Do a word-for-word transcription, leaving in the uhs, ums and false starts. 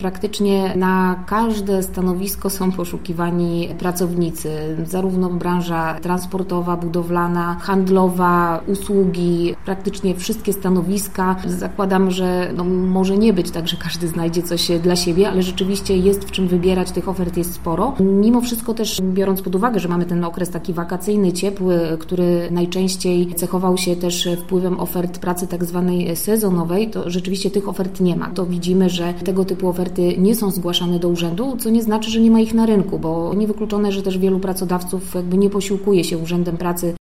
Praktycznie na każde stanowisko są poszukiwani pracownicy, zarówno branża transportowa, budowlana, handlowa, usługi, praktycznie wszystkie stanowiska. Zakładam, że no, może nie być tak, że każdy znajdzie coś dla siebie, ale rzeczywiście jest w czym wybierać, tych ofert jest sporo. Mimo wszystko też biorąc pod uwagę, że mamy ten okres taki wakacyjny, ciepły, który najczęściej cechował się też wpływem ofert pracy tak zwanej sezonowej, to rzeczywiście tych ofert nie ma. To widzimy, że tego typu oferty nie są zgłaszane do urzędu, co nie znaczy, że nie ma ich na rynku, bo niewykluczone, że też wielu pracodawców jakby nie posiłkuje się Urzędem Pracy